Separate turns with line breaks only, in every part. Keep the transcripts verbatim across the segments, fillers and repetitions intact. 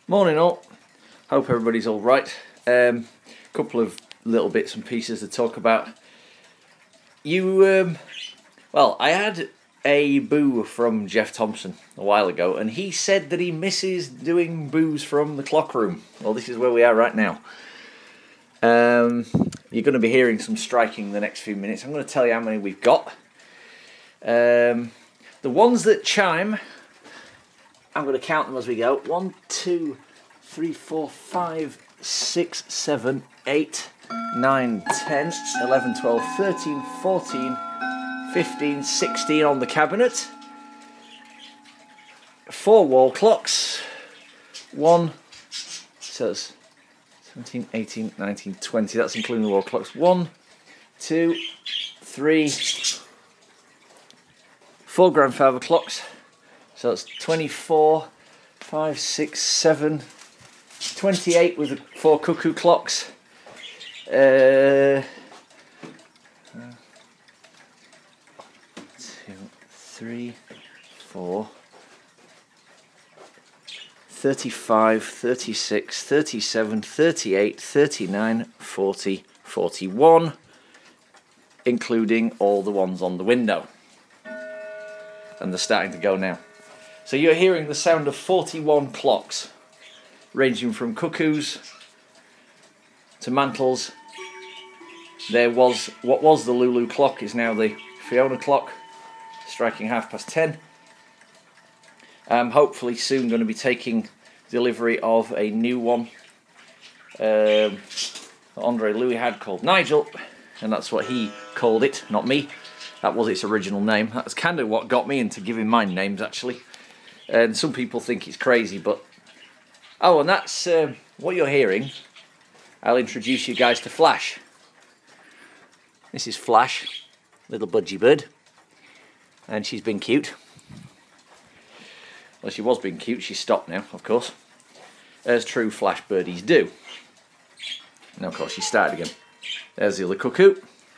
Morning all, hope everybody's all right. Um, couple of little bits and pieces to talk about. You, um, well, I had a boo from Jeff Thompson a while ago, and he said that he misses doing boos from the clock room. Well, this is where we are right now. Um, you're going to be hearing some striking the next few minutes. I'm going to tell you how many we've got. Um, the ones that chime, I'm going to count them as we go. One, two, three, four, five, six, seven, eight, nine, ten, eleven, twelve, thirteen, fourteen, fifteen, sixteen on the cabinet. Four wall clocks. One, so it's seventeen, eighteen, nineteen, twenty. That's including the wall clocks. One, two, three, four grandfather clocks. So it's twenty-four, five, six, seven, twenty-eight with the four cuckoo clocks. Uh, two, three, four, thirty-five, thirty-six, thirty-seven, thirty-eight, thirty-nine, forty, forty-one, including all the ones on the window. And they're starting to go now. So you're hearing the sound of forty-one clocks, ranging from cuckoos to mantles. There was, what was the Lulu clock is now the Fiona clock, striking half past ten. I'm hopefully soon going to be taking delivery of a new one um, Andre Louis had called Nigel, and that's what he called it, not me. That was its original name. That's kind of what got me into giving mine names, actually. And some people think it's crazy, but... Oh, and that's uh, what you're hearing. I'll introduce you guys to Flash. This is Flash, little budgie bird. And she's been cute. Well, she was being cute. She's stopped now, of course. As true Flash birdies do. Now, of course, she started again. There's the other cuckoo.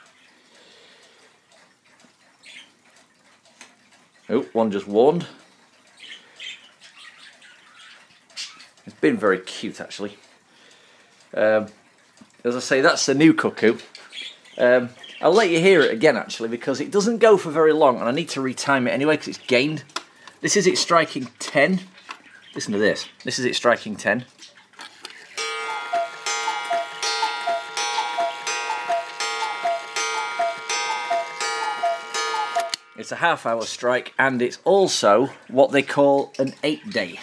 Oh, one just warned. It's been very cute, actually. Um, as I say, that's the new cuckoo. Um, I'll let you hear it again, actually, because it doesn't go for very long, and I need to retime it anyway, because it's gained. This is it striking ten. Listen to this. This is it striking ten. It's a half hour strike, and it's also what they call an eight day.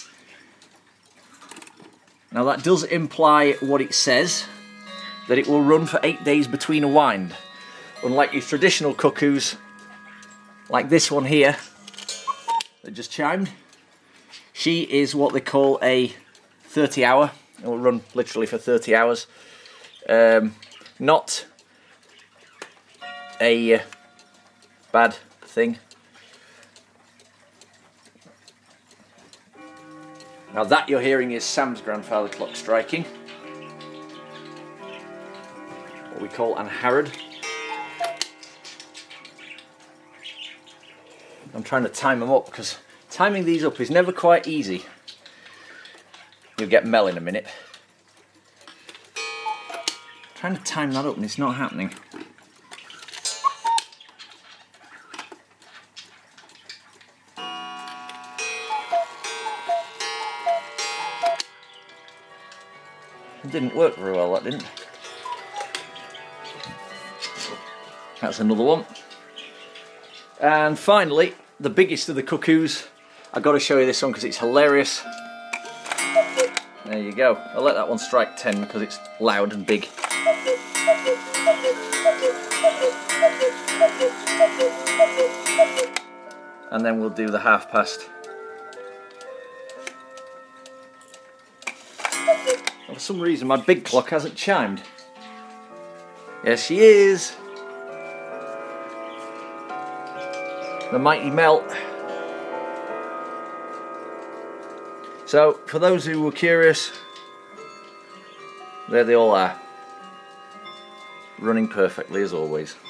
Now that does imply what it says, that it will run for eight days between a wind. Unlike your traditional cuckoos, like this one here, that just chimed, she is what they call a thirty hour. It will run literally for thirty hours. Um, not a... Uh, bad thing. Now that you're hearing is Sam's grandfather clock striking, what we call an Harrod. I'm trying to time them up because timing these up is never quite easy. You'll get Mel in a minute. I'm trying to time that up and it's not happening. It didn't work very well, that didn't. That's another one. And finally, the biggest of the cuckoos. I've got to show you this one because it's hilarious. There you go. I'll let that one strike ten because it's loud and big. And then we'll do the half past. For some reason my big clock hasn't chimed. Yes, she is. The mighty Mel. So, for those who were curious, there they all are. Running perfectly as always.